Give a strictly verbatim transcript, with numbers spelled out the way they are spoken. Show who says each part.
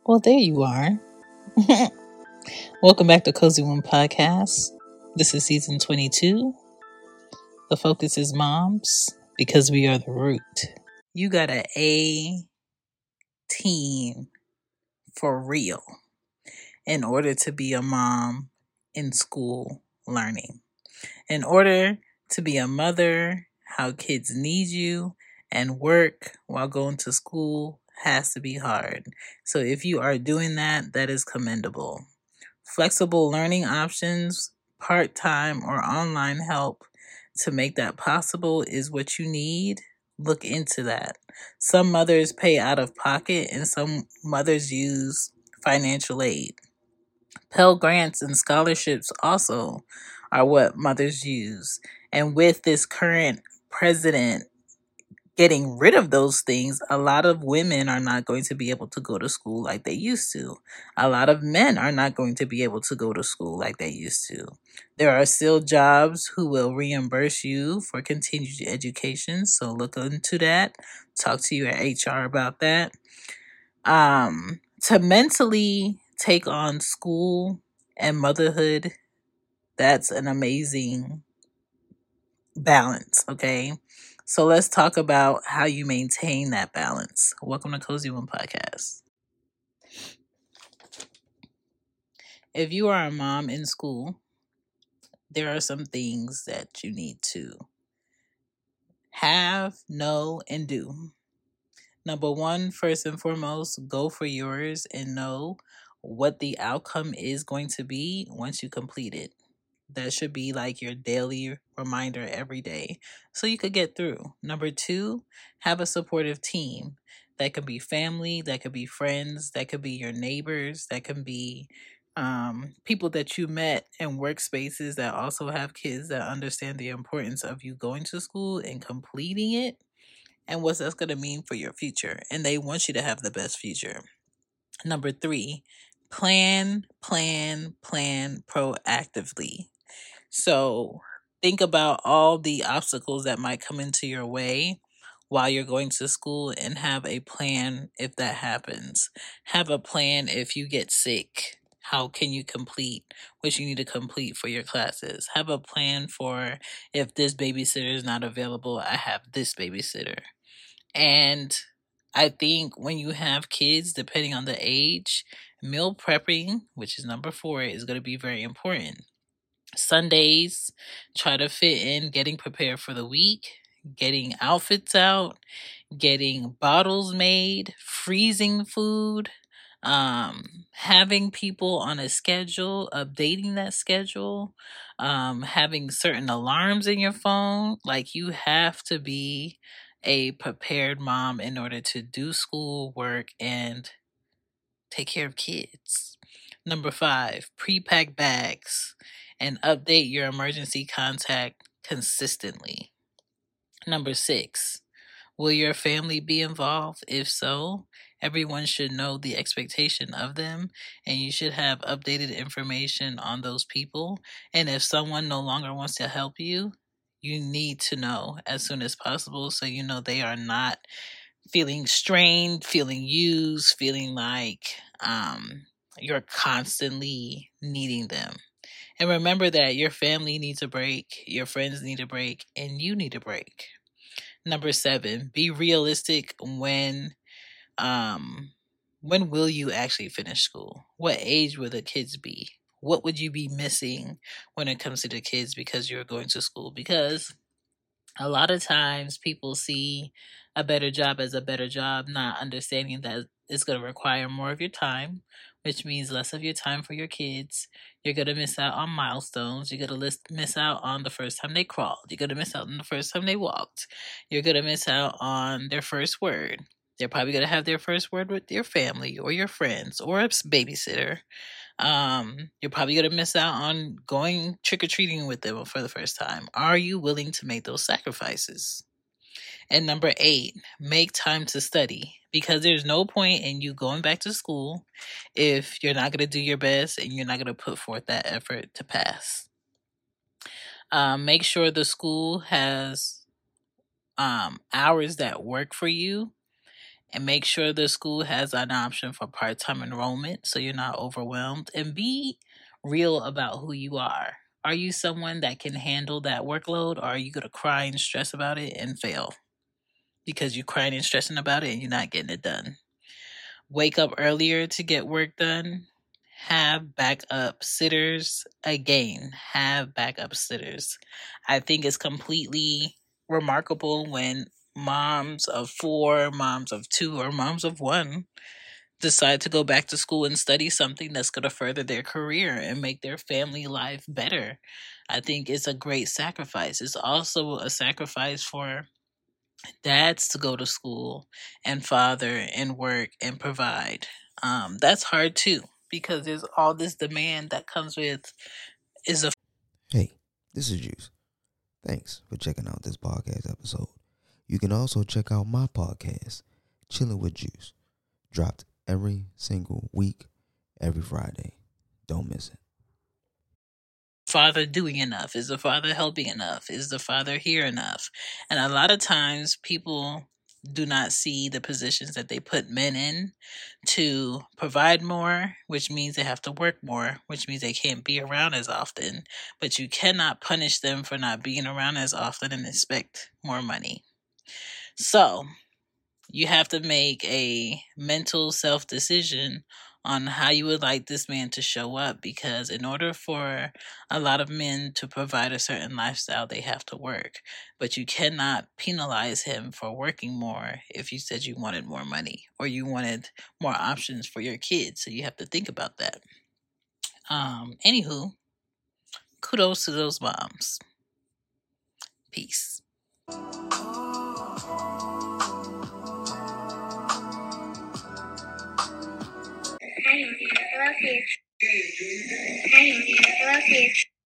Speaker 1: Well, there you are. Welcome back to Cozy One Podcast. This is season twenty-two. The focus is moms because we are the root. You got an A team for real in order to be a mom in school learning. In order to be a mother, how kids need you, and work while going to school has to be hard. So if you are doing that, that is commendable. Flexible learning options, part-time or online help to make that possible is what you need. Look into that. Some mothers pay out of pocket and some mothers use financial aid. Pell Grants and scholarships also are what mothers use. And with this current president getting rid of those things, a lot of women are not going to be able to go to school like they used to. A lot of men are not going to be able to go to school like they used to. There are still jobs who will reimburse you for continued education, so look into that. Talk to your H R about that. Um, to mentally take on school and motherhood, that's an amazing balance, okay? So let's talk about how you maintain that balance. Welcome to Cozy One Podcast. If you are a mom in school, there are some things that you need to have, know, and do. Number one, first and foremost, go for yours and know what the outcome is going to be once you complete it. That should be like your daily reminder every day so you could get through. Number two, have a supportive team. That could be family, that could be friends, that could be your neighbors, that can be um, people that you met in workspaces that also have kids that understand the importance of you going to school and completing it and what that's going to mean for your future. And they want you to have the best future. Number three, plan, plan, plan proactively. So think about all the obstacles that might come into your way while you're going to school and have a plan if that happens. Have a plan if you get sick. How can you complete what you need to complete for your classes? Have a plan for if this babysitter is not available, I have this babysitter. And I think when you have kids, depending on the age, meal prepping, which is number four, is going to be very important. Sundays, try to fit in getting prepared for the week, getting outfits out, getting bottles made, freezing food, um, having people on a schedule, updating that schedule, um, having certain alarms in your phone. Like you have to be a prepared mom in order to do school, work, and take care of kids. Number five, pre-pack bags and update your emergency contact consistently. Number six, will your family be involved? If so, everyone should know the expectation of them, and you should have updated information on those people. And if someone no longer wants to help you, you need to know as soon as possible so you know they are not feeling strained, feeling used, feeling like um, you're constantly needing them. And remember that your family needs a break, your friends need a break, and you need a break. Number seven, be realistic when um when will you actually finish school? What age will the kids be? What would you be missing when it comes to the kids because you're going to school? Because a lot of times people see a better job as a better job, not understanding that it's going to require more of your time, which means less of your time for your kids. You're going to miss out on milestones. You're going to miss out on the first time they crawled. You're going to miss out on the first time they walked. You're going to miss out on their first word. They're probably going to have their first word with your family or your friends or a babysitter. Um, you're probably going to miss out on going trick-or-treating with them for the first time. Are you willing to make those sacrifices? And number eight, make time to study, because there's no point in you going back to school if you're not going to do your best and you're not going to put forth that effort to pass. Um, make sure the school has um, hours that work for you. And make sure the school has an option for part time enrollment so you're not overwhelmed. And be real about who you are. Are you someone that can handle that workload, or are you going to cry and stress about it and fail because you're crying and stressing about it and you're not getting it done? Wake up earlier to get work done. Have backup sitters. Again, have backup sitters. I think it's completely remarkable when moms of four, moms of two, or moms of one decide to go back to school and study something that's going to further their career and make their family life better. I think it's a great sacrifice. It's also a sacrifice for dads to go to school and father and work and provide. Um, that's hard too because there's all this demand that comes with is a
Speaker 2: Hey, this is Juice. Thanks for checking out this podcast episode. You can also check out my podcast, Chilling with Juice, dropped every single week, every Friday. Don't miss it.
Speaker 1: father doing enough? Is the father helping enough? Is the father here enough? And a lot of times people do not see the positions that they put men in to provide more, which means they have to work more, which means they can't be around as often. But you cannot punish them for not being around as often and expect more money. So you have to make a mental self decision on how you would like this man to show up, because in order for a lot of men to provide a certain lifestyle, they have to work. But you cannot penalize him for working more if you said you wanted more money or you wanted more options for your kids. So you have to think about that. Um, anywho, kudos to those moms. Peace. I love you. I love you. I love you.